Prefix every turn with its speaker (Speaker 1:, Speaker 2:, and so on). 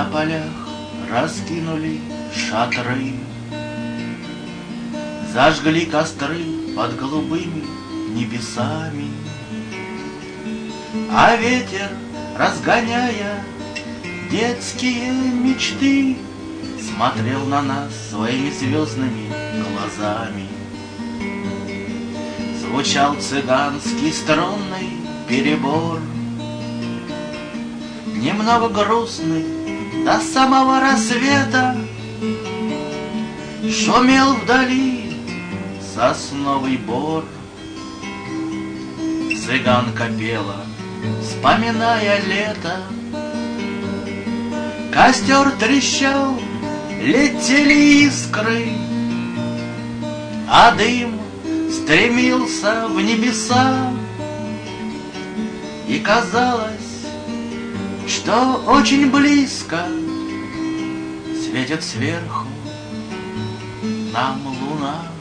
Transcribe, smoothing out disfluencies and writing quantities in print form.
Speaker 1: На полях раскинули шатры, зажгли костры под голубыми небесами, а ветер, разгоняя детские мечты, смотрел на нас своими звездными глазами. Звучал цыганский струнный перебор, немного грустный до самого рассвета. Шумел вдали сосновый бор. Цыганка пела, вспоминая лето. Костер трещал, летели искры, а дым стремился в небеса. И казалось, что очень близко светит сверху нам луна.